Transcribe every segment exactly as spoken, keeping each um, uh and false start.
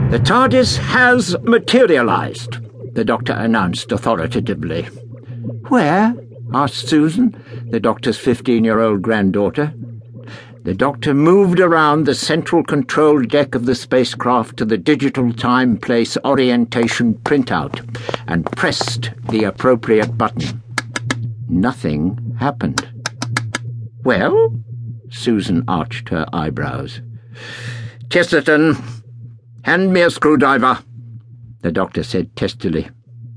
"The TARDIS has materialized," the Doctor announced authoritatively. "Where?" asked Susan, the Doctor's fifteen-year-old granddaughter. The Doctor moved around the central control deck of the spacecraft to the digital time-place orientation printout and pressed the appropriate button. Nothing happened. "Well?" Susan arched her eyebrows. "Chesterton, hand me a screwdriver," the Doctor said testily.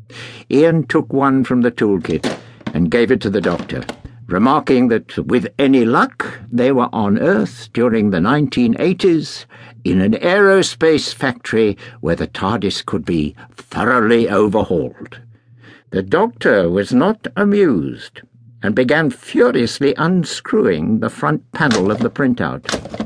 Ian took one from the toolkit and gave it to the Doctor, remarking that, with any luck, they were on Earth during the nineteen eighties, in an aerospace factory where the TARDIS could be thoroughly overhauled. The Doctor was not amused, and began furiously unscrewing the front panel of the printout.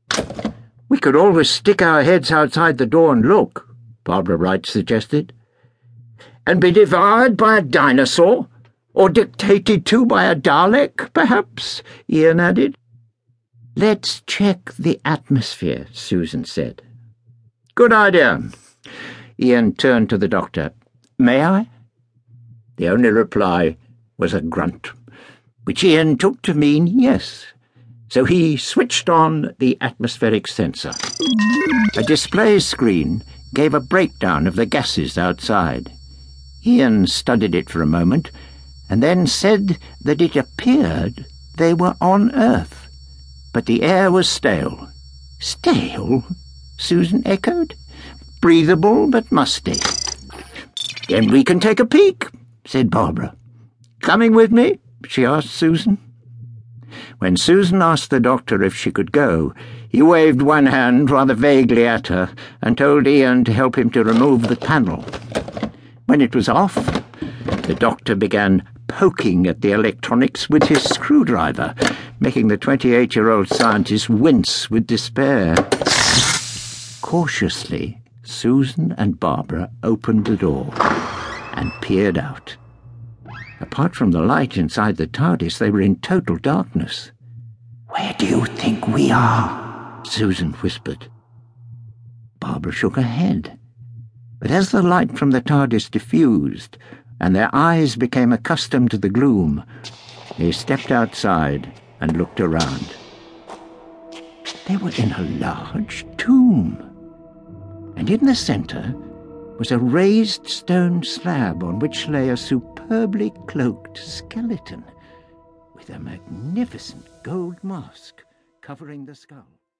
"We could always stick our heads outside the door and look," Barbara Wright suggested. "And be devoured by a dinosaur? Or dictated to by a Dalek, perhaps?" Ian added. "Let's check the atmosphere," Susan said. "Good idea." Ian turned to the Doctor. "May I?" The only reply was a grunt, which Ian took to mean yes, so he switched on the atmospheric sensor. A display screen gave a breakdown of the gases outside. Ian studied it for a moment, and then said that it appeared they were on Earth, but the air was stale. "Stale?" Susan echoed. "Breathable, but musty." "Then we can take a peek," said Barbara. "Coming with me?" she asked Susan. When Susan asked the Doctor if she could go, he waved one hand rather vaguely at her and told Ian to help him to remove the panel. When it was off, the Doctor began poking at the electronics with his screwdriver, making the twenty-eight-year-old scientist wince with despair. Cautiously, Susan and Barbara opened the door and peered out. Apart from the light inside the TARDIS, they were in total darkness. "Where do you think we are?" Susan whispered. Barbara shook her head. But as the light from the TARDIS diffused, and their eyes became accustomed to the gloom, they stepped outside and looked around. They were in a large tomb, and in the centre was a raised stone slab on which lay a superbly cloaked skeleton with a magnificent gold mask covering the skull.